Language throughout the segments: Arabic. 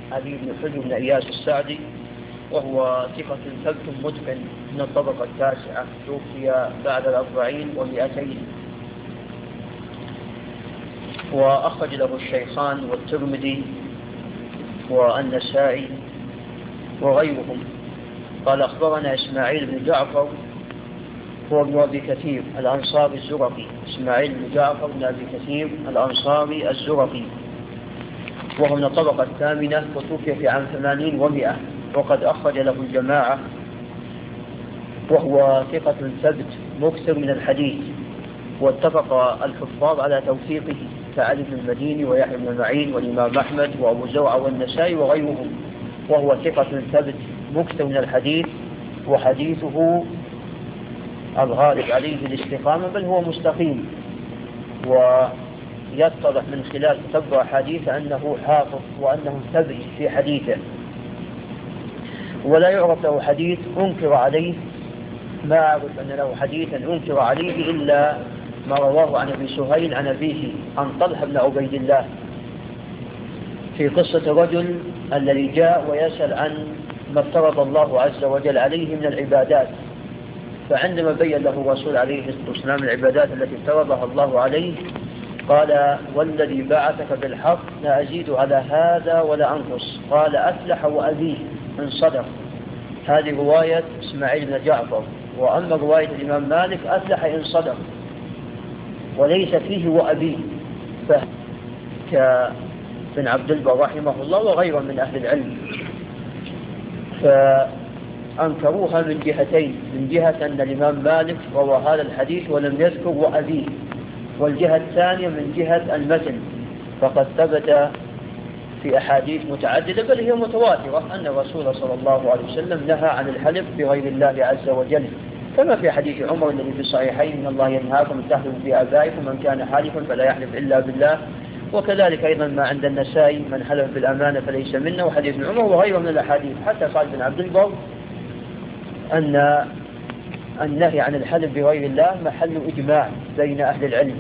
علي بن حجر بن إياس السعدي، وهو ثقة ثبت متقن من الطبقة التاسعة، توفي بعد 40 و200، وأخرج له الشيخان والترمذي والنسائي وغيرهم. قال أخبرنا إسماعيل بن جعفر هو ابن أبي كثير الأنصاري الزرقي، إسماعيل بن جعفر بن أبي كثير الأنصاري الزرقي، وهو من الطبقة الثامنة، وتوفي في عام 80 و100، وقد أخرج له الجماعة، وهو ثقة ثبت مكثر من الحديث، واتفق الحفاظ على توثيقه كعلي بن المديني ويحيى بن معين والإمام أحمد وأبو زرعة والنسائي وغيرهم، وهو ثقة ثبت مكثر من الحديث، وحديثه الغالب عليه الاستقامة، بل هو مستقيم، ويتضح من خلال تتبع حديثه أنه حافظ وأنه ثبت في حديثه، ولا يعرف له حديث أنكر عليه، ما أعرف أن له حديثا أنكر عليه إلا ما رواه عن أبي سهيل عن أبيه عن طلحة بن عبيد الله في قصة الرجل الذي جاء ويسأل عن ما افترض الله عز وجل عليه من العبادات، فعندما بين له الرسول عليه الصلاة والسلام العبادات التي افترضها الله عليه قال: والذي بعثك بالحق لا أزيد على هذا ولا أنقص. قال: أفلح وأبيه إن صدق. هذه رواية إسماعيل بن جعفر. وأما رواية الإمام مالك: أفلح إن صدق، وليس فيه وأبيه، كابن عبد البر رحمه الله وغيره من أهل العلم، فأنكروها من جهتين: من جهة أن الإمام مالك روى هذا الحديث ولم يذكر وأبيه، والجهة الثانية من جهة المتن، فقد ثبت في أحاديث متعددة بل هي متواترة أن الرسول صلى الله عليه وسلم نهى عن الحلف بغير الله عز وجل، كما في حديث عمر الذي في الصحيحين: إن الله ينهاكم أن تحلفوا بآبائكم، من كان حالفا فلا يحلف إلا بالله. وكذلك أيضا ما عند النسائي: من حلف بالأمانة فليس منا، وحديث ابن عمر وغيره من الأحاديث. حتى قال ابن عبد البر أن النهي عن الحلف بغير الله محل إجماع بين أهل العلم،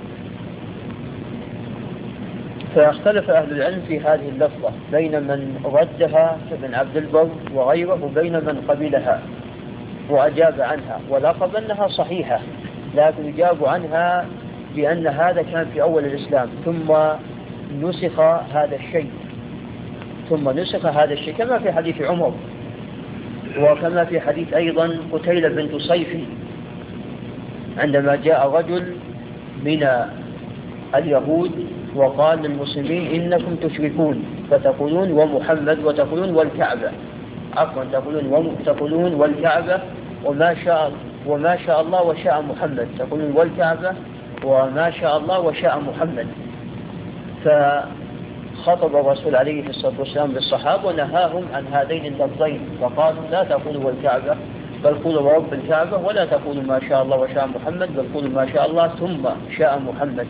فاختلف أهل العلم في هذه اللفظة بين من ردها كابن عبد البر وغيره وبين من قبلها وأجاب عنها، ولقب أنها صحيحة، لكن يجاب عنها بأن هذا كان في أول الإسلام ثم نسخ هذا الشيء كما في حديث عمر، وكما في حديث أيضا قتيلة بنت صيفي عندما جاء رجل من اليهود وقال للمسلمين: إنكم تشركون فتقولون ومحمد وتقولون والكعبة، تقولون والكعبة وما شاء الله وشاء محمد، تقولون والكعبة وما شاء الله وشاء محمد. فخطب الرسول عليه الصلاة والسلام بالصحابة ونهاهم عن هذين اللفظين، فقالوا: لا تقولوا والكعبة بل قولوا ورب الكعبة، ولا تقولوا ما شاء الله وشاء محمد بل قولوا ما شاء الله ثم شاء محمد.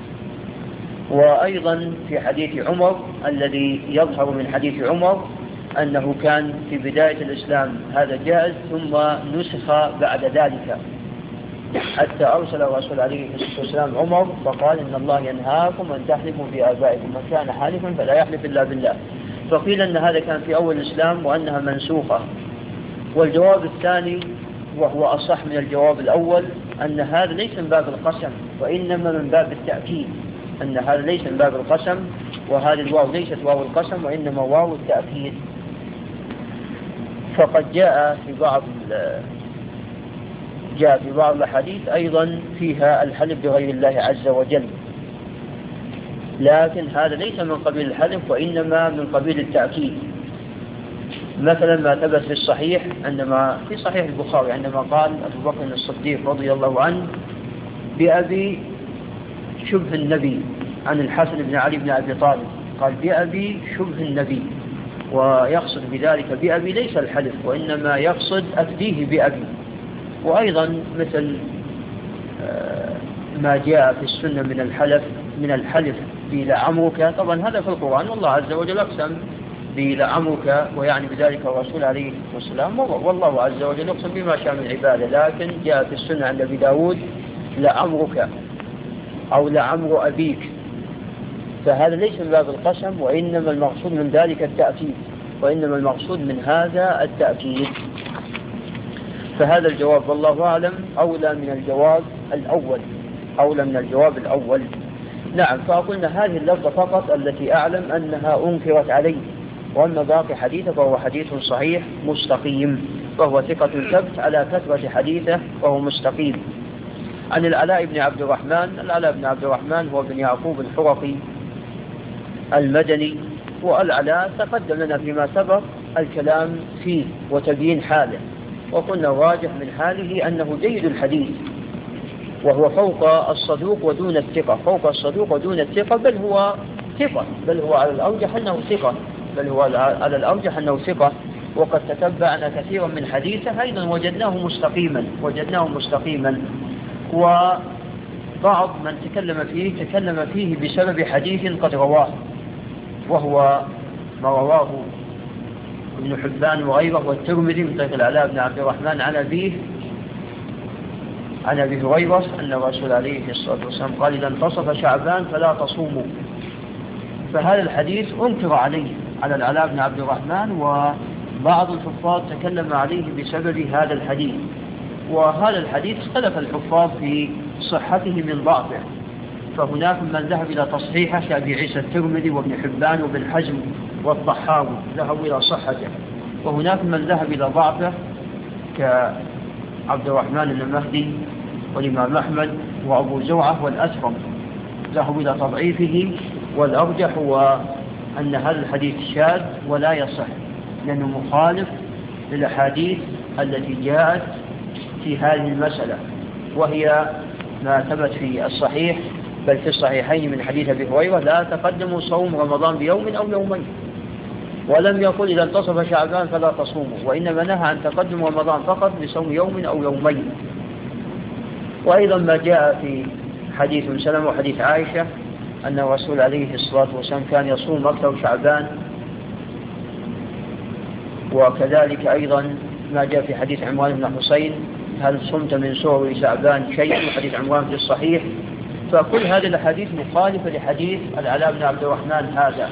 وأيضا في حديث عمر الذي يظهر من حديث عمر أنه كان في بداية الإسلام هذا جائز ثم نسخ بعد ذلك، حتى أرسل الرسول عليه الصلاة والسلام عمر فقال: إن الله ينهاكم أن تحلفوا بآبائكم، من كان حالفا فلا يحلف إلا بالله. فقيل أن هذا كان في أول الإسلام وأنها منسوخة. والجواب الثاني وهو أصح من الجواب الأول أن هذا ليس من باب القسم وإنما من باب التأكيد، أن هذا ليس من باب القسم، وهذه الواو ليست واو القسم وإنما واو التأكيد. فقد جاء في بعض الحديث أيضا فيها الحلف بغير الله عز وجل، لكن هذا ليس من قبيل الحلف وإنما من قبيل التأكيد. مثلا ما ثبت في الصحيح في صحيح البخاري عندما قال أبو بكر الصديق رضي الله عنه: بأبي شبه النبي، عن الحسن بن علي بن أبي طالب، قال: بأبي شبه النبي، ويقصد بذلك بأبي ليس الحلف وإنما يقصد أفديه بأبي. وأيضا مثل ما جاء في السنة من الحلف بلعمرك، طبعا هذا في القرآن، والله عز وجل أقسم بلعمرك ويعني بذلك الرسول عليه والسلام، والله عز وجل يقسم بما شاء من عباده، لكن جاء في السنة عند أبي داود: لعمرك أو لعمر أبيك، فهذا ليس من باب القسم، وإنما المقصود من ذلك التأكيد، وإنما المقصود من هذا التأكيد. فهذا الجواب والله أعلم أولى من الجواب الأول. نعم، فأقولنا هذه اللفظة فقط التي أعلم أنها أنكرت عليه، وأما باقي حديثه فهو حديث صحيح مستقيم، فهو ثقة ثبت على كثرة حديثه وهو مستقيم. عن العلاء بن عبد الرحمن هو بن يعقوب الحرقي المدني، والعلاء تقدم لنا فيما سبق الكلام فيه وتبيين حاله، وقلنا الراجح من حاله أنه جيد الحديث، وهو فوق الصدوق ودون الثقة، بل هو ثقة، بل هو على الأرجح أنه ثقة، وقد تتبعنا كثيرا من حديثه أيضا وجدناه مستقيما. وبعض من تكلم فيه بسبب حديث قد رواه، وهو ما رواه ابن حبان وغيره والترمذي من طريق العلاء بن عبد الرحمن عن أبي هريرة أن الرسول عليه الصلاة والسلام قال: إذا انتصف شعبان فلا تصوموا. فهذا الحديث أنكر على العلاء بن عبد الرحمن، وبعض الحفاظ تكلم عليه بسبب هذا الحديث، وهذا الحديث اختلف الحفاظ في صحته من ضعفه، فهناك من ذهب إلى تصحيحه كأبي عيسى الترمذي وابن حبان وابن حزم والطحاوي ذهبوا إلى صحته، وهناك من ذهب إلى ضعفه كعبد الرحمن بن مهدي والإمام أحمد وأبو زرعة والأسرم ذهبوا إلى تضعيفه، والأرجح هو أن هذا الحديث شاذ ولا يصح، لأنه مخالف للأحاديث التي جاءت في هذه المسألة، وهي ما ثبت في الصحيح بل في الصحيحين من حديث أبي هريرة: لا تقدموا صوم رمضان بيوم أو يومين، ولم يقل إذا انتصف شعبان فلا تصوموا، وإنما نهى عن تقدم رمضان فقط بصوم يوم أو يومين. وأيضا ما جاء في حديث سلمة وحديث عائشة أن الرسول عليه الصلاة والسلام كان يصوم أكثر شعبان، وكذلك أيضا ما جاء في حديث عمران بن حسين: هل صمت من سور شعبان شيء؟ حديث عمران في الصحيح. فكل هذه الأحاديث مخالفة لحديث العلاء بن عبد الرحمن هذا،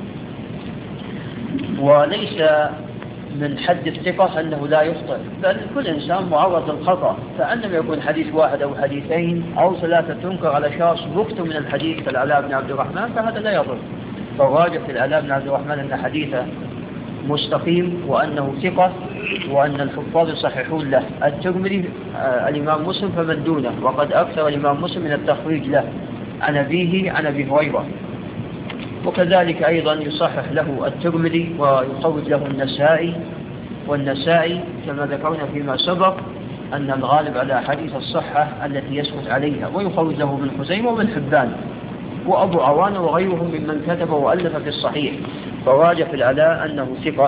وليس من حد الثقة أنه لا يخطئ، بل كل إنسان معرض للخطأ، فعندما يكون حديث واحد أو حديثين أو ثلاثة تنكر على شخص يكتب من الحديث العلاء بن عبد الرحمن فهذا لا يضر. فالراجح في العلاء بن عبد الرحمن أن حديثه مستقيم وأنه ثقة، وأن الحفاظ يصححون له. الترمذي الإمام مسلم فمن دونه، وقد أكثر الإمام مسلم من التخريج له عن أبيه عن أبي هريرة، وكذلك أيضا يصحح له الترمذي ويخرج له والنسائي كما ذكرنا فيما سبق أن الغالب على حديث الصحة التي يسكت عليها، ويخرج له ابن خزيمة وابن حبان وأبو عوان وغيرهم ممن كتب وألف في الصحيح. فراجح في العلاء أنه ثقة.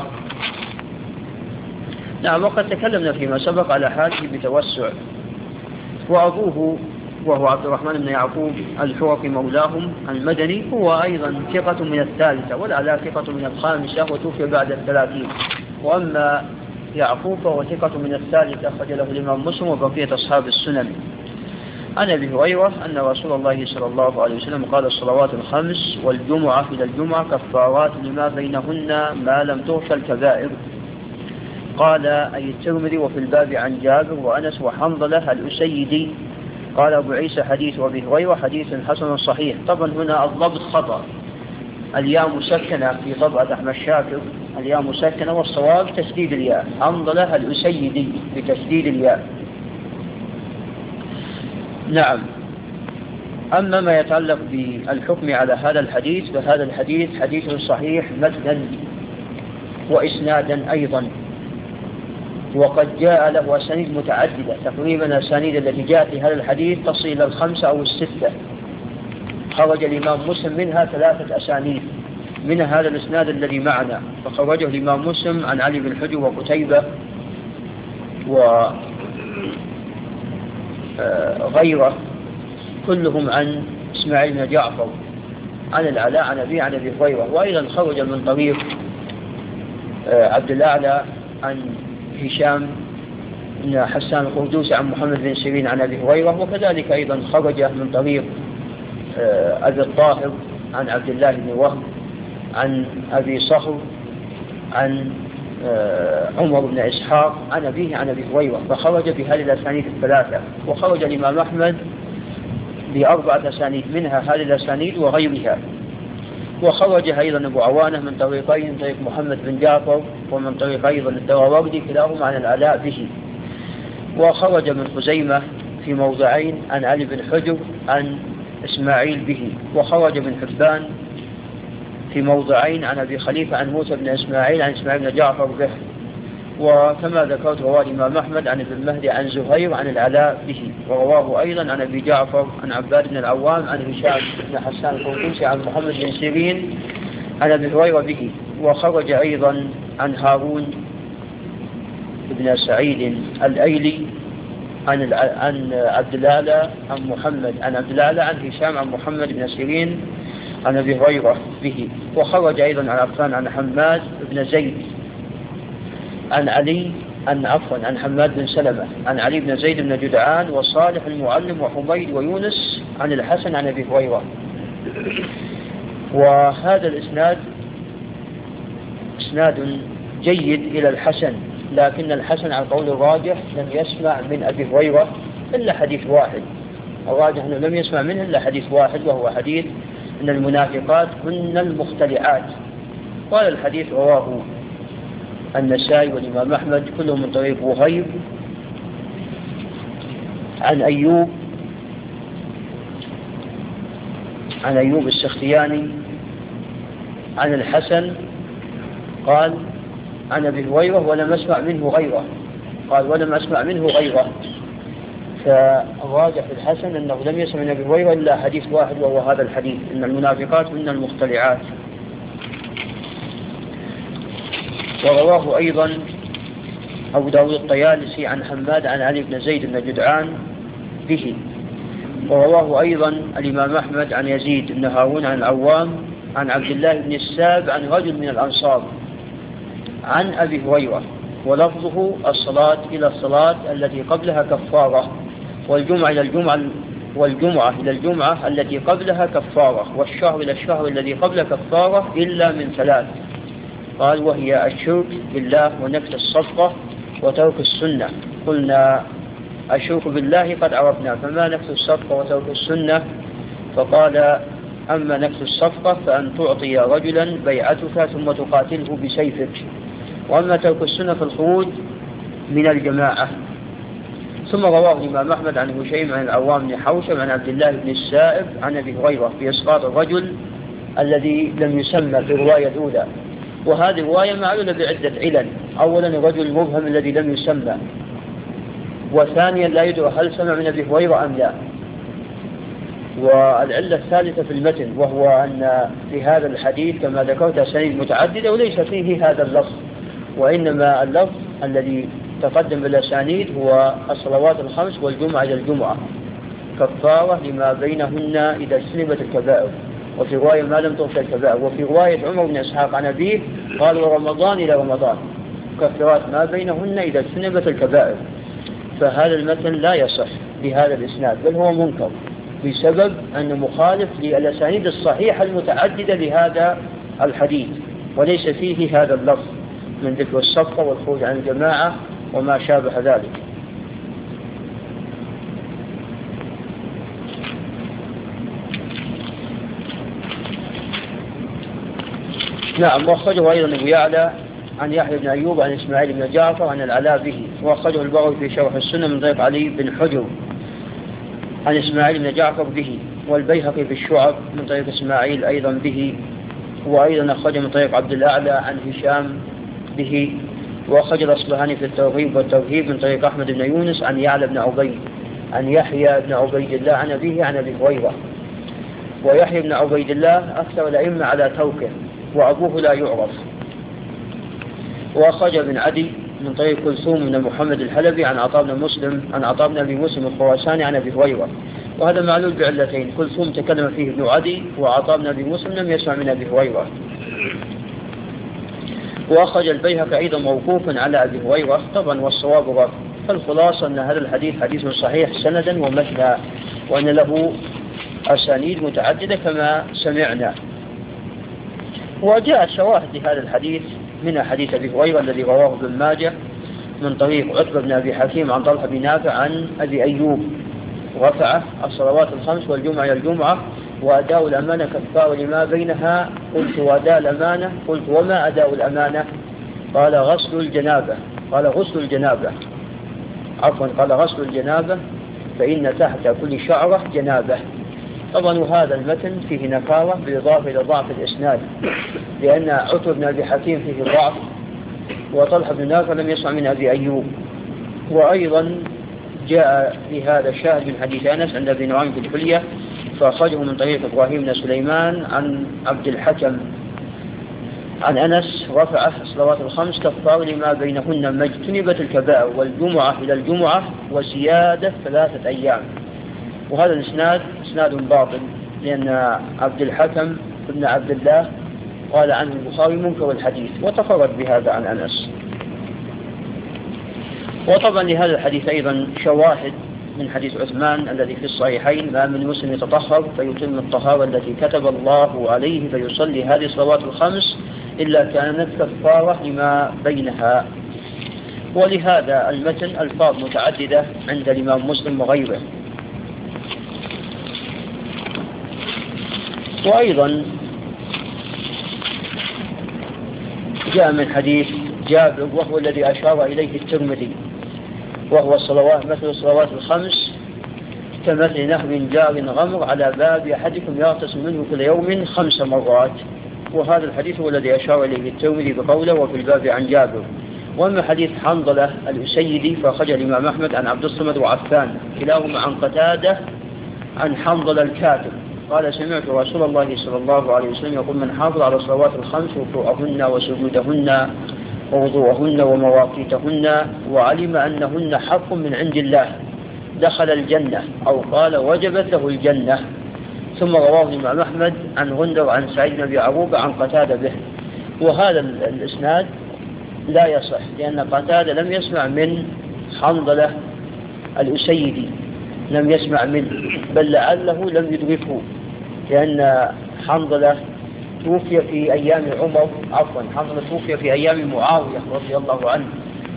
نعم، وقد تكلمنا فيما سبق على حاله بتوسع. وأبوه وهو عبد الرحمن بن يعقوب الحرقي مولاهم المدني هو أيضا ثقة من الثالثة، والعلاء ثقة من الخامسة وتوفي بعد 30. وأما يعقوب فهو ثقة من الثالثة، أخرج له الإمام مسلم وبقية أصحاب السنن. عن أبي هريرة أن رسول الله صلى الله عليه وسلم قال: الصلوات الخمس والجمعة إلى الجمعة كفارات لما بينهن ما لم تغش الكبائر. قال أي الترمذي: وفي الباب عن جابر وأنس وحنظلة الأسيدي. قال أبو عيسى: حديث أبي هريرة حديث حسن صحيح. طبعا هنا الضبط خطأ، الياء مسكنة في طبعة أحمد شاكر، الياء مسكنة، والصواب تشديد الياء، حنظلة الأسيدي بتشديد الياء. نعم. أما ما يتعلق بالحكم على هذا الحديث فهذا الحديث حديث صحيح متنا وإسنادا أيضا، وقد جاء له أسانيد متعددة، تقريبا الأسانيد التي جاءت في هذا الحديث تصل إلى 5 أو 6. خرج الإمام مسلم منها 3 أسانيد، منها هذا الإسناد الذي معنا، فخرجه الإمام مسلم عن علي بن حجر وقتيبة وغيره كلهم عن إسماعيل بن جعفر عن العلاء عن أبي هريرة. وأيضا خرج من طريق عبد الأعلى عن هشام بن حسان القردوسي عن محمد بن سيرين عن أبي هريرة، وكذلك أيضا خرج من طريق أبي الطاهر عن عبد الله بن وهب عن أبي صخر عن عمر بن إسحاق عن أبيه عن أبي هريرة، فخرج بهذه الأسانيد الثلاثة. وخرج الإمام أحمد ب4 أسانيد، منها هذه الأسانيد وغيرها. وخرج أيضا أبو عوانة من طريقين، من طريق محمد بن جعفر ومن طريق أيضا الدراوردي كلاهما عن العلاء به. وخرج من خزيمة في موضعين عن علي بن حجر عن إسماعيل به. وخرج من حبان في موضعين عن أبي خليفة عن موسى بن إسماعيل عن إسماعيل بن جعفر به. وكما ذكرت رواه الإمام أحمد عن ابن مهدي عن زهير عن العلاء به. ورواه أيضا عن أبي جعفر عن عباد بن العوام عن هشام بن حسان القرطوسي عن محمد بن سيرين عن أبي هريرة به. وخرج أيضا عن هارون بن سعيد الأيلي عن عبد الأعلى عن محمد عن عبد الأعلى عن هشام عن محمد بن سيرين عن أبي هريرة به. وخرج أيضا عن عفان عن حماد بن زيد عن علي عن حماد بن سلمة عن علي بن زيد بن جدعان وصالح المعلم وحميد ويونس عن الحسن عن أبي هريرة. وهذا الإسناد إسناد جيد إلى الحسن، لكن الحسن على القول الراجح لم يسمع من أبي هريرة إلا حديث واحد. الراجح أنه لم يسمع منه إلا حديث واحد، وهو حديث أن المنافقات هن المختلعات. قال الحديث رواه النسائي والإمام أحمد كلهم من طريق وهيب عن أيوب السختياني عن الحسن قال عن أبي هريرة ولم أسمع منه غيره. قال ولم أسمع منه غيره. فالراجح الحسن أنه لم يسمع من أبي هريرة إلا حديث واحد، وهو هذا الحديث إن المنافقات هن المختلعات. ورواه أيضا أبو داود الطيالسي عن حماد عن علي بن زيد بن جدعان به. ورواه أيضا الإمام أحمد عن يزيد بن هارون عن العوام عن عبد الله بن الساب عن رجل من الأنصار عن أبي هريرة، ولفظه الصلاة إلى الصلاة التي قبلها كفارة، والجمعة إلى الجمعة التي قبلها كفارة، والشهر إلى الشهر الذي قبل كفارة إلا من 3. قال وهي الشرك بالله ونفس الصفقة وترك السنة. قلنا الشرك بالله قد عرفنا، فما نفس الصفقة وترك السنة؟ فقال أما نفس الصفقة فأن تعطي رجلا بيعتك ثم تقاتله بسيفك، وأما ترك السنة فالخروج من الجماعة. ثم رواه الإمام أحمد عن هشيم عن العوام بن حوشب عن عبد الله بن السائب عن أبي هريرة في إسقاط الرجل الذي لم يسمى في الرواية الأولى. وهذه الرواية معلولة بعدة علل. أولا الرجل المبهم الذي لم يسمى، وثانيا لا يدرى هل سمع من أبي هريرة أم لا. والعلة الثالثة في المتن، وهو أن في هذا الحديث كما ذكرت أسانيد متعددة وليس فيه هذا اللفظ، وإنما اللفظ الذي تقدم بالأسانيد هو الصلوات الخمس والجمعة إلى الجمعة كفارة لما بينهن إذا اجتنبت الكبائر، وفي رواية ما لم تغفر الكبائر. وفي رواية عمر بن إسحاق عن أبيه قال ورمضان إلى رمضان كفارات ما بينهن إذا اجتنبت الكبائر. فهذا المتن لا يصح بهذا الإسناد، بل هو منكر بسبب أنه مخالف للأسانيد الصحيحة المتعددة لهذا الحديث، وليس فيه هذا اللفظ من ذكر الصفقة والخروج عن الجماعة وما شابه ذلك. نعم. وأخرجه أيضا أبو يعلى عن يحيى بن أيوب عن إسماعيل بن جعفر عن العلاء به. وأخرجه البغوي في شرح السنة من طريق علي بن حجر عن إسماعيل بن جعفر به، والبيهقي في الشعب من طريق إسماعيل أيضا به. وأيضا أخرج من طريق عبد الأعلى عن هشام به. وأخرج الأصبهاني في الترغيب والترهيب من طريق أحمد بن يونس عن يعلى بن عبيد عن يحيى بن عبيد الله عن أبيه عن أبي هريرة. ويحيى بن عبيد الله أكثر الأئمة على توكه، وأبوه لا يعرف. وأخرج بن عدي من طريق كلثوم بن محمد الحلبي عن عطاء بن أبي مسلم الخراساني عن أبي هريرة. وهذا معلول بعلتين: كلثوم تكلم فيه ابن عدي، وعطاء بن أبي مسلم لم يسمع من أبي هريرة. وأخرج البيهقي أيضا موقوفا على أبي هريرة طبعا، والصواب رفع. فالخلاصة أن هذا الحديث حديث صحيح سندا ومتنا، وأن له أسانيد متعددة كما سمعنا. وجاءت شواهد لهذا الحديث من حديث أبي هريرة الذي رواه ابن ماجه من طريق عتبة بن أبي حكيم عن طلحة بن نافع عن أبي أيوب رفعه: الصلوات الخمس والجمعة إلى الجمعة وأداء الأمانة كفار لما بينها. قلت: وأداء الأمانة؟ قلت: وما أداء الأمانة؟ قال: غسل الجنابة. قال: غسل الجنابة، عفوا، قال: غسل الجنابة، فإن تحت كل شعرة جنابة. طبعا وهذا المتن فيه نكارة بالإضافة إلى ضعف الإسناد، لأن عتبة بن أبي حكيم فيه ضعف، وطلحة بن نافع لم يسمع من أبي أيوب. وأيضا جاء في هذا الشاهد من حديث أنس عند أبي نعيم في الحلية، فأخرجه من طريق إبراهيم بن سليمان عن عبد الحكم عن أنس رفعه: الصلوات الخمس كفار لما بينهن ما اجتنبت الكبائر، والجمعة إلى الجمعة وزيادة 3 أيام. وهذا الإسناد إسناد باطل، لأن عبد الحكم بن عبد الله قال عنه البخاري منكر الحديث، وتفرد بهذا عن أنس. وطبعا لهذا الحديث أيضا شواهد من حديث عثمان الذي في الصحيحين: ما من مسلم يتطهر فيتم الطهارة التي كتب الله عليه فيصلي هذه الصلوات الخمس إلا كانت كفارة لما بينها. ولهذا المتن ألفاظ متعددة عند الإمام مسلم وغيره. وأيضا جاء من حديث جابر وهو الذي أشار إليه الترمذي، وهو الصلوات مثل الصلوات الخمس كمثل نهر جار غمر على باب أحدكم يغتسل منه كل يوم 5 مرات. وهذا الحديث هو الذي أشار إليه الترمذي بقوله: وفي الباب عن جابر. وأما حديث حنظلة الأسيدي فأخرج الإمام أحمد عن عبد الصمد وعفان كلاهما عن قتادة عن حنظلة الكاتب قال: سمعت رسول الله صلى الله عليه وسلم يقول: من حافظ على الصلوات الخمس وفروضهن وسجودهن ووضوءهن ومواقيتهن وعلم أنهن حق من عند الله دخل الجنة، أو قال: وجبت له الجنة. ثم رواه الإمام أحمد عن غندر عن سعيد بن أبي عروبة عن قتادة به. وهذا الإسناد لا يصح، لأن قتادة لم يسمع من حنظلة الأسيدي، لم يسمع منه، بل لعله لم يدركه، لأن حنظلة توفي في أيام حنظلة توفي في أيام معاوية رضي الله عنه،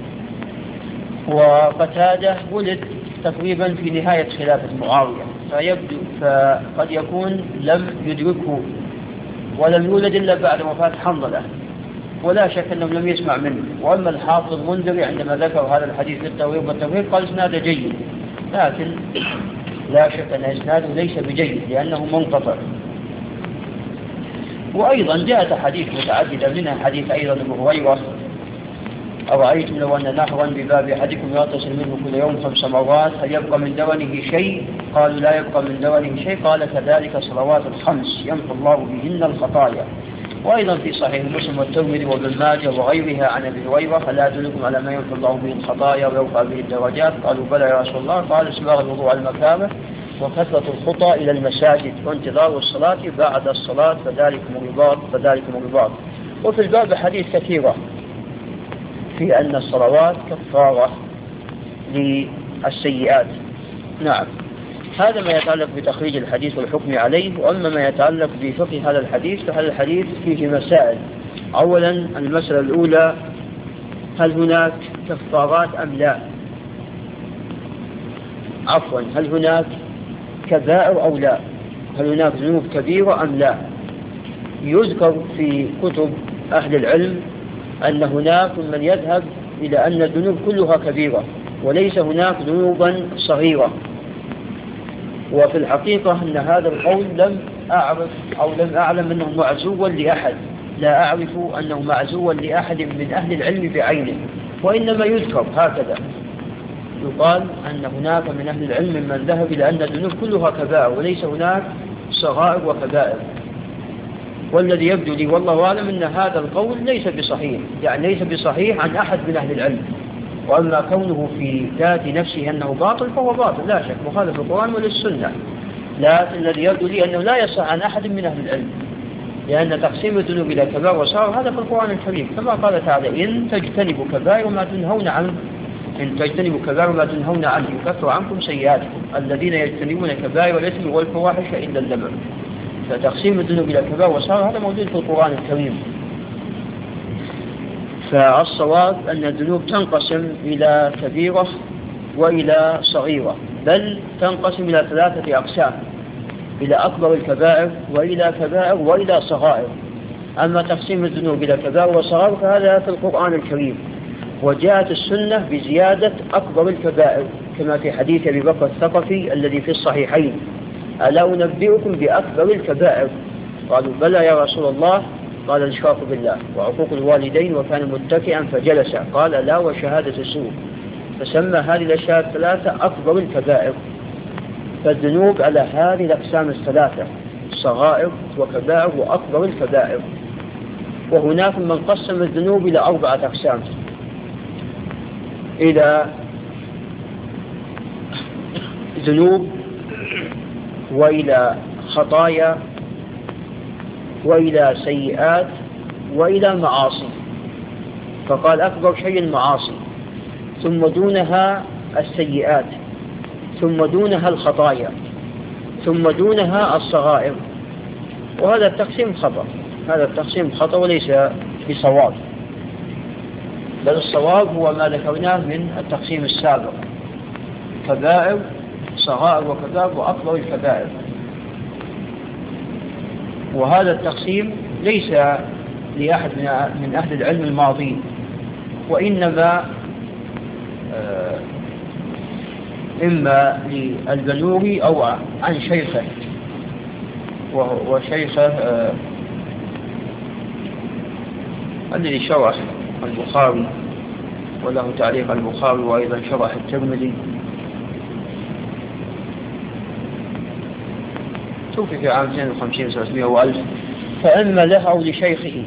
وقتادة ولد تقريبا في نهاية خلافة معاوية، فقد يكون لم يدركه ولم يولد إلا بعد وفاة حنظلة، ولا شك أنه لم يسمع منه. وأما الحافظ المنذري عندما ذكر هذا الحديث في التوحيد والتوحيد قال: إسناده جيد، لكن لا شك أن إسناده ليس بجيد لأنه منقطع. وأيضا جاءت حديث متعددة، منها حديث أيضا أبو هريرة: أرأيتم لو أن نهرا بباب أحدكم يغتسل منه كل يوم 5 مرات هل يبقى من دونه شيء؟ قالوا: لا يبقى من دونه شيء. قال: كذلك صلوات الخمس يمحو الله بهن الخطايا. وأيضا في صحيح مسلم والترمذي وابن ماجه وغيرها عن أبي هريرة: فلا أدلكم على ما يمحو الله به الخطايا ويرفع به الدرجات؟ قالوا: بلى يا رسول الله. قال: إسباغ الوضوء على المكاره وكثرة الخطى إلى المساجد وانتظار الصلاة بعد الصلاة فذلكم الرباط. وفي الباب حديث كثيرة في أن الصلوات كفارة للسيئات. نعم، هذا ما يتعلق بتخريج الحديث والحكم عليه. وأما ما يتعلق بفقه هذا الحديث فهذا الحديث فيه مسائل. أولا المسألة الأولى: هل هناك كفارات أم لا؟ هل هناك كبائر أو لا؟ هل هناك ذنوب كبيرة أم لا؟ يذكر في كتب أهل العلم أن هناك من يذهب إلى أن الذنوب كلها كبيرة وليس هناك ذنوبا صغيرة. وفي الحقيقة أن هذا القول لم أعلم أنه معزوا لأحد، لا أعرف أنه معزوا لأحد من أهل العلم بعينه، وإنما يذكر هكذا، يقال أن هناك من أهل العلم من ذهب إلى أن الذنوب كلها كبائر وليس هناك صغائر وكبائر. والذي يبدو لي والله أعلم أن هذا القول ليس بصحيح، يعني ليس بصحيح عن أحد من أهل العلم. وأما كونه في ذات نفسه أنه باطل فهو باطل لا شك، مخالف القرآن وللسنة. لكن الذي يبدو لي أنه لا يصح عن أحد من أهل العلم، لأن تقسيم الذنوب إلى كبائر وصغائر هذا في القرآن الكريم، كما قال تعالى: إن تجتنبوا كبائر ما تنهون عنه إن تجتنبوا كبائر ما تنهون عنه يكفر عنكم سيئاتكم الذين يجتنبون كبائر الإثم والفواحش إلا اللمم. فتقسيم الذنوب إلى كبائر وصغائر هذا موجود في القرآن الكريم. فالصواب أن الذنوب تنقسم إلى كبيرة وإلى صغيرة، بل تنقسم إلى 3 أقسام: إلى أكبر الكبائر وإلى كبائر وإلى صغائر. أما تقسيم الذنوب إلى كبائر وصغائر فهذا في القرآن الكريم، وجاءت السنة بزيادة أكبر الكبائر كما في حديث أبي بكر الثقفي الذي في الصحيحين: ألا أنبئكم بأكبر الكبائر؟ قالوا بلى يا رسول الله. قال الإشراك بالله وعقوق الوالدين وكان متكئا فجلس. قال لا وشهادة الزور. فسمى هذه الأشياء 3 أكبر الكبائر. فالذنوب على هذه الأقسام 3: صغائر وكبائر وأكبر الكبائر. وهناك من قسم الذنوب إلى 4 أقسام: إلى ذنوب وإلى خطايا وإلى سيئات وإلى معاصي. فقال أكبر شيء المعاصي، ثم دونها السيئات، ثم دونها الخطايا، ثم دونها الصغائر. وهذا التقسيم خطأ، هذا التقسيم خطأ وليس بصواب، بل الصواب هو ما ذكرناه من التقسيم السابق: كبائر، صغائر وكبائر وأكبر الكبائر. وهذا التقسيم ليس لأحد من أهل العلم الماضين، وإنما إما للبلوري أو عن شيخه، وشيخه الذي شرح البخاري وله تعليق البخاري وأيضا شرح الترمذي، توفي في عام 52 و300 وألف، فإما له أو لشيخه.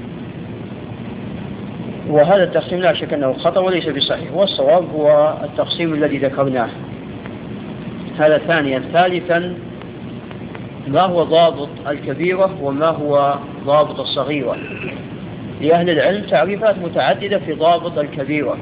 وهذا التقسيم لا شك أنه خطأ وليس بصحيح، والصواب هو التقسيم الذي ذكرناه. هذا ثانيا. ثالثا، ما هو ضابط الكبيرة وما هو ضابط الصغيرة؟ لأهل العلم تعريفات متعددة في ضابط الكبيرة،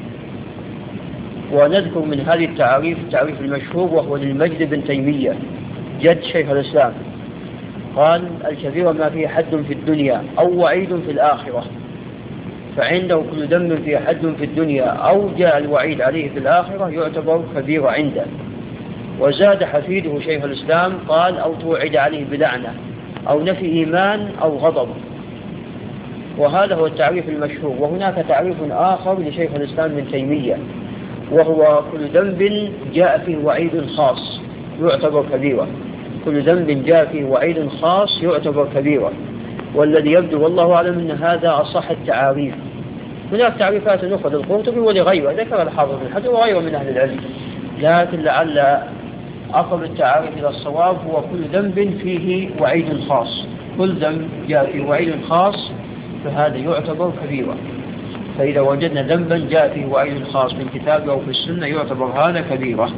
ونذكر من هذه التعريف التعريف المشهور وهو للمجد بن تيمية جد شيخ الإسلام. قال: الكبيرة ما فيه حد في الدنيا أو وعيد في الآخرة، فعنده كل ذنب فيه حد في الدنيا أو جاء الوعيد عليه في الآخرة يعتبر كبيرة عنده. وزاد حفيده شيخ الإسلام قال: أو توعد عليه بلعنة أو نفي إيمان أو غضب. وهذا هو التعريف المشهور. وهناك تعريف آخر لشيخ الإسلام ابن تيمية، وهو كل ذنب جاء فيه وعيد خاص يعتبر كبيرة. كل ذنب جاء فيه وعيد خاص يعتبر كبيرة. والذي يبدو والله أعلم أن هذا أصح التعاريف. هناك تعريفات أخرى للقرطبي ولغيره ذكر الحافظ بن حجر وغيره من أهل العلم، لكن لعل أقرب التعاريف إلى الصواب هو كل ذنب فيه وعيد خاص. كل ذنب جاء فيه وعيد خاص فهذا يعتبر كبيرة. فإذا وجدنا ذنبا جاء فيه وعيد خاص من كتاب أو في السنة يعتبر هذا كبيرة.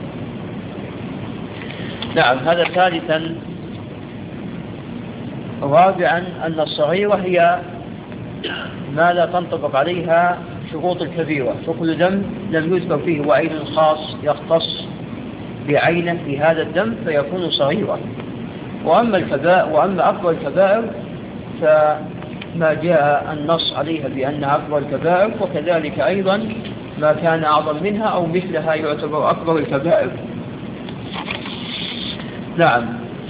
نعم، هذا ثالثا. رابعا، أن الصغيرة هي ما لا تنطبق عليها شروط الكبيرة، فكل ذنب لم يذكر فيه وعيد خاص يختص بعينه في هذا الذنب فيكون صغيرا. وأما أكبر الكبائر فما جاء النص عليها بأنها أكبر الكبائر، وكذلك أيضا ما كان أعظم منها أو مثلها يعتبر أكبر الكبائر. نعم.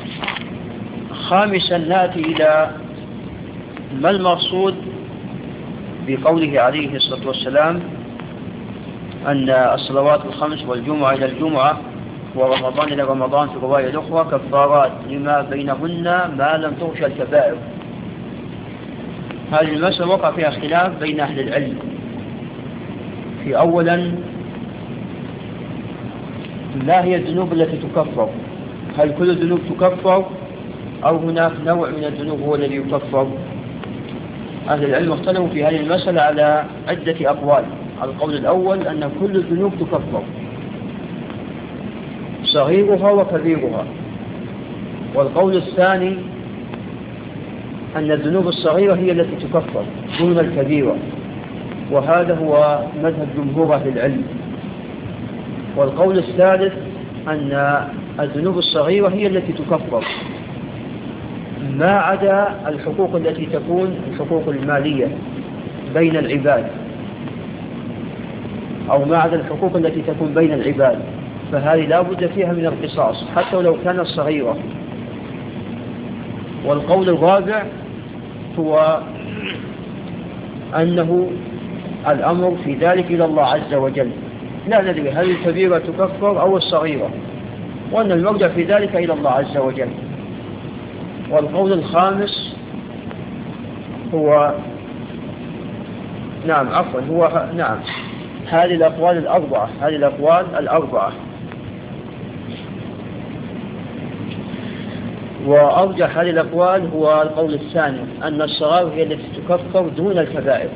خامسا، نأتي إلى ما المقصود بقوله عليه الصلاة والسلام أن الصلوات الخمس والجمعة إلى الجمعة ورمضان إلى رمضان في رواية الأخرى كفارات لما بينهن ما لم تغش الكبائر. هذه المسألة وقع فيها اختلاف بين أهل العلم. في أولا، ما هي الذنوب التي تكفر؟ هل كل الذنوب تكفر أو هناك نوع من الذنوب هو الذي يكفر؟ أهل العلم اختلفوا في هذه المسألة على عدة أقوال. القول الأول أن كل الذنوب تكفر، صغيرها وكبيرها. والقول الثاني أن الذنوب الصغيرة هي التي تكفر دون الكبيرة، وهذا هو مذهب جمهور أهل العلم. والقول الثالث أن الذنوب الصغيرة هي التي تكفر ما عدا الحقوق التي تكون الحقوق المالية بين العباد، أو ما عدا الحقوق التي تكون بين العباد، فهذه لا بد فيها من القصاص حتى ولو كانت صغيرة. والقول الرابع هو أنه الأمر في ذلك إلى الله عز وجل، لا ندري هل الكبيرة تكفر أو الصغيرة، وأن المرجع في ذلك إلى الله عز وجل. والقول الخامس هو هذه الأقوال الأربعة. وأرجح هذه الأقوال هو القول الثاني، أن الصغائر هي التي تكفر دون الكبائر،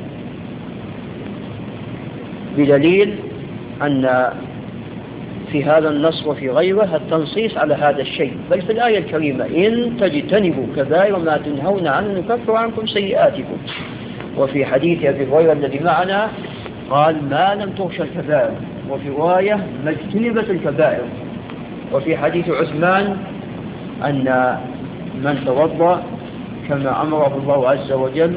بدليل أن في هذا النص وفي غيره التنصيص على هذا الشيء، بل في الآية الكريمة إن تجتنبوا كبائر ما تنهون عنه نكفر عنكم سيئاتكم. وفي حديث أبي هريرة الذي معنا قال ما لم تغش الكبائر، وفي رواية ما اجتنبت الكبائر. وفي حديث عثمان أن من توضأ كما أمره الله عز وجل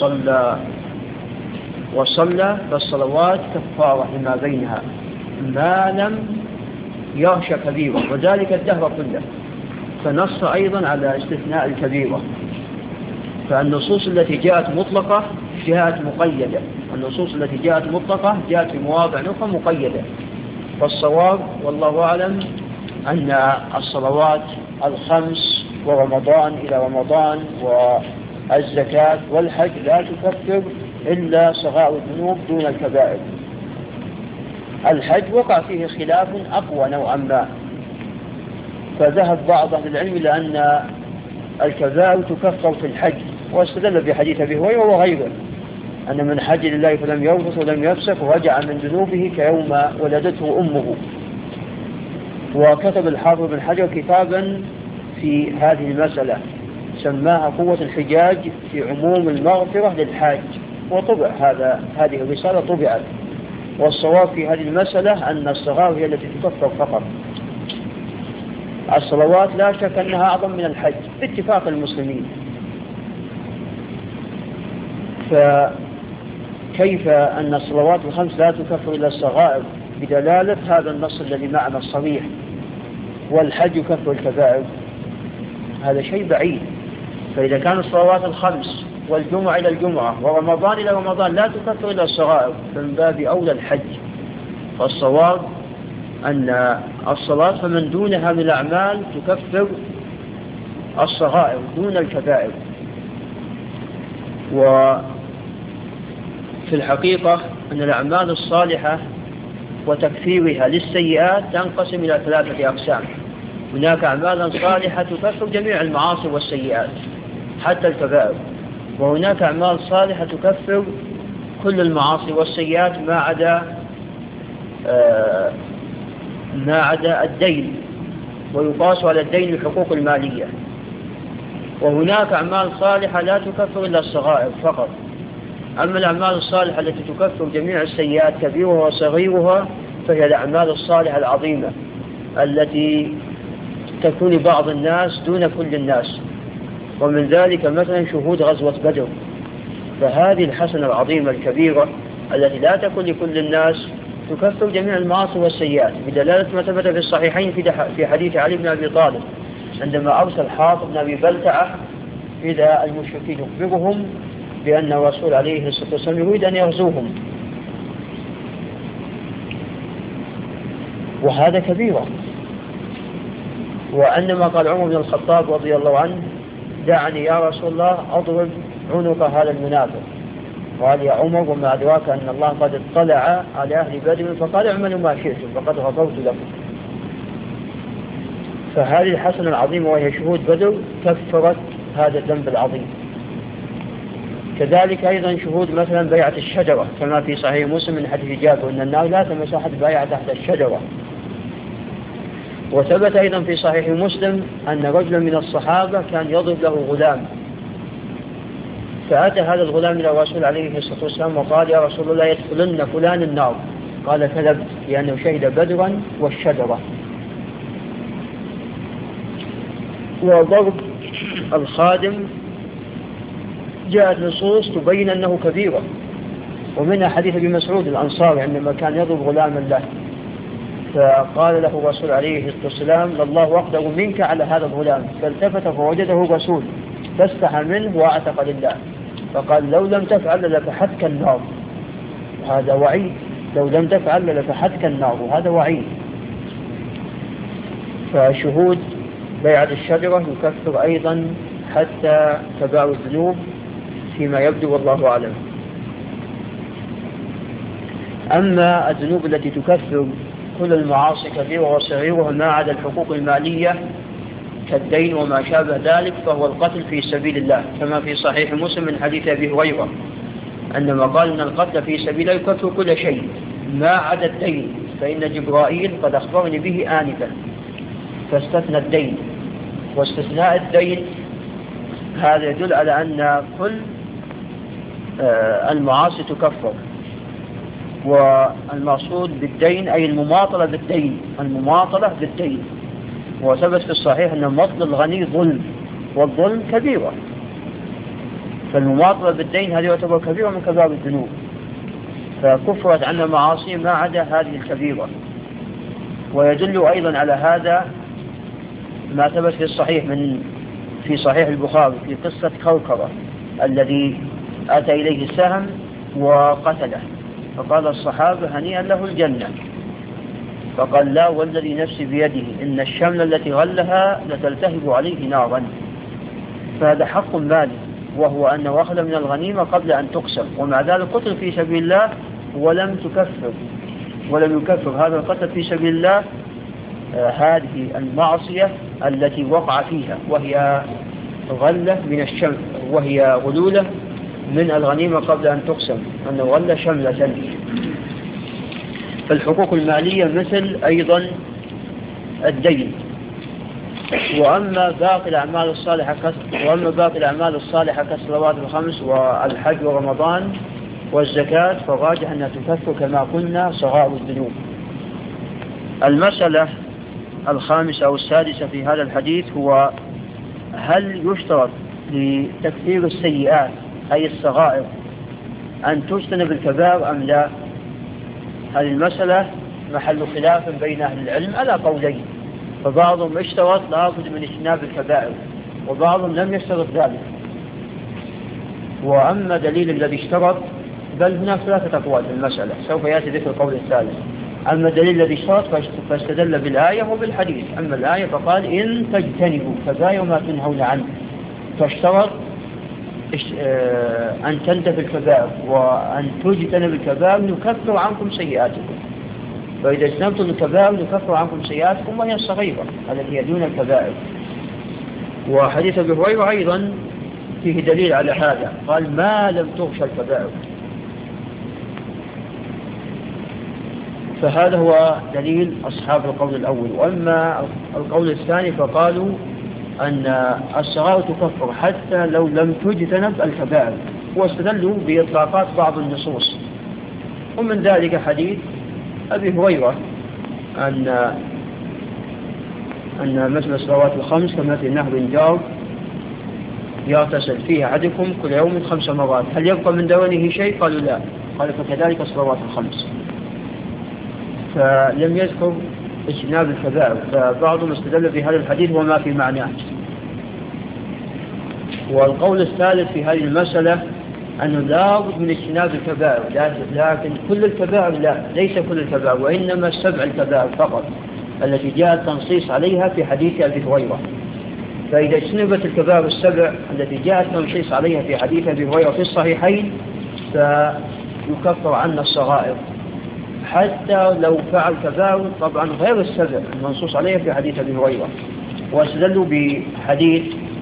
وصلى فالصلوات كفارة لما بينها ما لم يغش كبيرة، وذلك الدهر كله. فنص أيضا على استثناء الكبيرة. فالنصوص التي جاءت مطلقة جاءت مقيدة، النصوص التي جاءت مطلقة جاءت في مواضع أخرى مقيدة. فالصواب والله أعلم أن الصلوات الخمس ورمضان إلى رمضان والزكاة والحج لا تكفر إلا صغائر الذنوب دون الكبائر. الحج وقع فيه خلاف أقوى نوعا ما، فذهب بعض أهل العلم إلى أن الكبائر تكفر في الحج، واستدل بحديث أبي هريرة وغيره أن من حج لله فلم يرفث ولم يفسق ورجع من ذنوبه كيوم ولدته أمه. وكتب الحافظ بن حجر كتابا في هذه المسألة سماها قوة الحجاج في عموم المغفرة للحاج، وطبع هذه الرسالة طبعت. والصواب في هذه المسألة أن الصغائر هي التي تكفر فقط. الصلوات لا شك أنها أعظم من الحج باتفاق المسلمين، فكيف أن الصلوات الخمس لا تكفر إلا الصغائر بدلالة هذا النص الذي معنا الصريح، والحج يكفر الكبائر؟ هذا شيء بعيد. فإذا كان الصلوات الخمس والجمعة إلى الجمعة ورمضان إلى رمضان لا تكفر إلا الصغائر، فمن باب أولى الحج. فالصواب أن الصلاة فمن دونها من الأعمال تكفر الصغائر دون الكبائر. وفي الحقيقة أن الأعمال الصالحة وتكفيرها للسيئات تنقسم إلى ثلاثة أقسام. هناك أعمال صالحة تكفر جميع المعاصي والسيئات حتى الكبائر، وهناك أعمال صالحة تكفر كل المعاصي والسيئات ما عدا الدين، ويقاس على الدين الحقوق المالية. وهناك أعمال صالحة لا تكفر إلا الصغائر فقط. أما الأعمال الصالحة التي تكفر جميع السيئات كبيرها وصغيرها فهي الأعمال الصالحة العظيمة التي تكون لبعض الناس دون كل الناس، ومن ذلك مثلا شهود غزوة بدر. فهذه الحسنة العظيمة الكبيرة التي لا تكون لكل الناس تكفر جميع المعاصي والسيئات، بدلالة ما ثبت في الصحيحين في حديث علي بن أبي طالب عندما أرسل حاطب بن أبي بلتعة إلى المشركين يخبرهم بأن الرسول عليه الصلاة والسلام يريد أن يغزوهم، وهذا كبيرة. وعندما قال عمر بن الخطاب رضي الله عنه دعني يا رسول الله أضرب عنق هذا المنافق، قال يا عمر وما أدراك أن الله قد اطلع على أهل بدر فقال اعملوا ما شئتم فقد غفرت لكم. فهذه الحسنة العظيمة وهي شهود بدر كفرت هذا الذنب العظيم. كذلك أيضا شهود مثلا بيعة الشجرة كما في صحيح مسلم من حديث جابر أن النار لا تمس أحد بايع تحت الشجرة. وثبت أيضا في صحيح مسلم أن رجلا من الصحابة كان يضرب له غلام، فأتى هذا الغلام إلى الرسول عليه الصلاة والسلام وقال يا رسول الله يدخلن فلان النار، قال كذبت لأنه شهد بدرا والشجرة. وضرب الخادم جاءت نصوص تبين أنه كبيرة، ومنها حديث ابن مسعود الأنصاري عندما كان يضرب غلاما له، فقال له الرسول عليه الصلاة والسلام: لله أقدر منك على هذا الغلام، فالتفت فوجده الرسول فاستحى منه واعتق لله، فقال: لو لم تفعل لفحتك النار. هذا وعيد، لو لم تفعل لفحتك النار، وهذا وعيد. فشهود بيعة الشجرة يكفر أيضا حتى كبار الذنوب فيما يبدو، والله أعلم. أما الذنوب التي تكفر كل المعاصي كبيرة وصغيرة ما عدا الحقوق المالية كالدين وما شابه ذلك، فهو القتل في سبيل الله، كما في صحيح مسلم من حديث أبي هريرة عندما قال إن القتل في سبيل الله يكفر كل شيء ما عدا الدين، فإن جبرائيل قد أخبرني به آنفا، فاستثنى الدين. واستثناء الدين هذا يدل على أن كل المعاصي تكفر. والمقصود بالدين أي المماطلة بالدين، المماطلة بالدين. وثبت في الصحيح أن مطل الغني ظلم، والظلم كبيرة، فالمماطلة بالدين هذه يعتبر كبيرة من كبار الذنوب، فكفرت عنا معاصي ما عدا هذه الكبيرة. ويدل أيضا على هذا ما ثبت في الصحيح في صحيح البخاري في قصة كوكرة الذي أتى إليه السهم وقتله، فقال الصحابة: هنيئا له الجنة. فقال: لا والذي نفسي بيده إن الشمل التي غلها لتلتهب عليه نارا. فهذا حق مالي، وهو أنه أخذ من الغنيمة قبل أن تقسم، ومع ذلك قتل في سبيل الله ولم يكفر هذا القتل في سبيل الله هذه المعصية التي وقع فيها، وهي غلة من الشمل، وهي غلولة من الغنيمة قبل أن تقسم، أنه غل شملة. فالحقوق المالية مثل أيضا الدين. وأما باقي الأعمال الصالحة كالصلوات الخمس والحج ورمضان والزكاة فالراجح أنها تكفر كما قلنا صغائر الذنوب. المسألة الخامسة أو السادسة في هذا الحديث هو: هل يشترط لتكفير السيئات أي الصغائر أن تجتنب الكبائر أم لا؟ هذه المسألة محل خلاف بين أهل العلم على قولين، فبعضهم اشترط لابد من اجتناب الكبائر، وبعضهم لم يشترط ذلك. وأما دليل الذي اشترط، بل هناك ثلاثة أقوال في المسألة، سوف يأتي ذكر القول الثالث. أما الدليل الذي اشترط فاستدل بالآية وبالحديث. أما الآية فقال: إن تجتنبوا كبائر ما تنهون عنه، فاشترط أن تنتفي الكبائر وأن تجتنب الكبائر نكفر عنكم سيئاتكم. فإذا اجتنبتم الكبائر نكفر عنكم سيئاتكم، وهي الصغيرة التي هي دون الكبائر. وحديث أبي هريرة أيضا فيه دليل على هذا، قال: ما لم تغش الكبائر. فهذا هو دليل أصحاب القول الأول. وأما القول الثاني فقالوا أن الصغائر تكفر حتى لو لم تجتنب الكبائر، واستدلوا بإطلاقات بعض النصوص. ومن ذلك حديث أبي هريرة أن مثل الصلوات الخمس كمثل نهر جار يغتسل فيه أحدكم كل يوم 5 مرات، هل يبقى من دونه شيء؟ قالوا لا. قال: فكذلك الصلوات الخمس. فلم يذكر اجتناب الكبائر، فبعضهم استدل بهذا الحديث وما في معناه. والقول الثالث في هذه المسألة أنه لا بد من اجتناب الكبائر، لكن كل الكبائر لا، ليس كل الكبائر، وإنما 7 الكبائر فقط التي جاء التنصيص عليها في حديث أبي هريرة. فإذا اجتنبت الكبائر 7 التي جاء التنصيص عليها في حديث أبي هريرة في الصحيحين فيكفر عنا الصغائر، حتى لو فعل كبائر طبعا غير 7 المنصوص عليها في حديث أبي هريرة. واستدلوا بحديث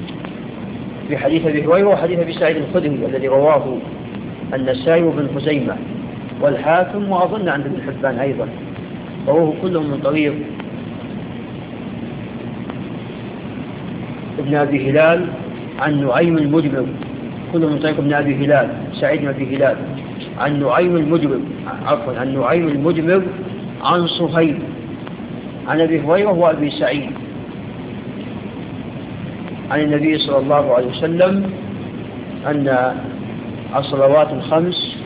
أبي هريرة وحديث أبي سعيد الخدري الذي رواه النسائي وابن خزيمة والحاكم، وأظن عند ابن حبان أيضا، رواه كلهم من طريق ابن أبي هلال عن نعيم المجمر، كلهم من طريق ابن أبي هلال سعيد بن أبي هلال عن نعيم المجمر عن صهيب عن أبي هريرة وأبي سعيد عن النبي صلى الله عليه وسلم أن الصلوات الخمس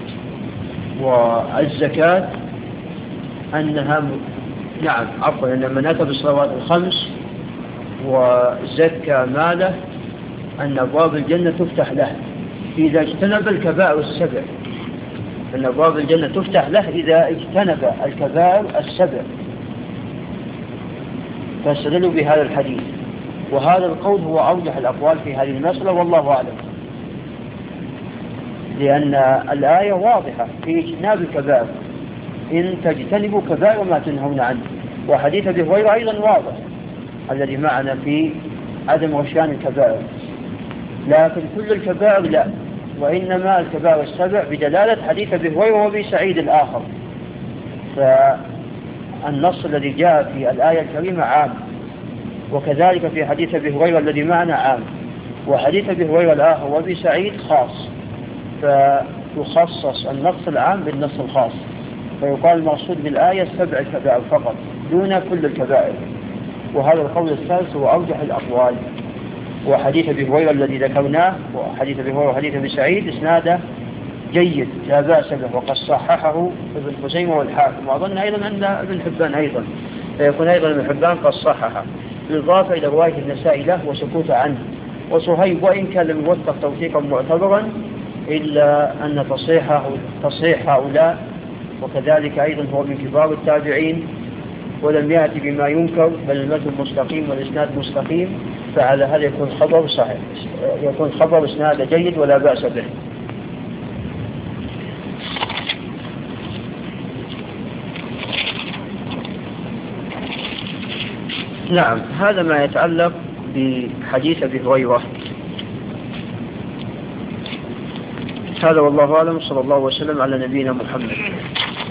والزكاة أن من أتى بالصلوات الخمس وزكى ماله أن أبواب الجنة تفتح له إذا اجتنب الكبائر السبع، أن أبواب الجنة تفتح له إذا اجتنب الكبائر السبع. فاستدلوا بهذا الحديث، وهذا القول هو أرجح الأقوال في هذه المسألة والله أعلم، لأن الآية واضحة في اجتناب الكبائر، إن تجتنبوا كبائر ما تنهون عنه. وحديث أبي هريرة أيضا واضح الذي معنا في عدم غشيان الكبائر، لكن كل الكبائر لا، وإنما الكبائر السبع بدلالة حديث أبي هريرة وأبي سعيد الآخر. فالنص الذي جاء في الآية الكريمة عام، وكذلك في حديث أبي هريرة الذي معنا عام، وحديث أبي هريرة الآخر وأبي سعيد خاص، فيخصص النص العام بالنص الخاص، فيقال المقصود بالآية 7 كبائر فقط دون كل الكبائر. وهذا القول الثالث هو أرجح الأقوال. وحديث أبي هريرة الذي ذكرناه وحديث أبي هريرة وحديث أبي سعيد إسناده جيد لا بأس به، وقد صححه ابن خزيمة والحاكم، وأظن أيضا أن ابن حبان أيضا، فيكون أيضا ابن حبان قد صححه، بالإضافة إلى رواية النسائي له وسكوت عنه. وصهيب وإن كان لم يوثق توثيقا معتبرا إلا أن تصحيح هؤلاء، وكذلك أيضا هو من كبار التابعين ولم يأتي بما ينكر، بل المتن مستقيم والإسناد مستقيم، فعلى هذا يكون خبر صحيح، يكون خبر إسناد جيد ولا بأس به. نعم، هذا ما يتعلق بحديث أبي هريرة. هذا والله أعلم، صلى الله وسلم على نبينا محمد.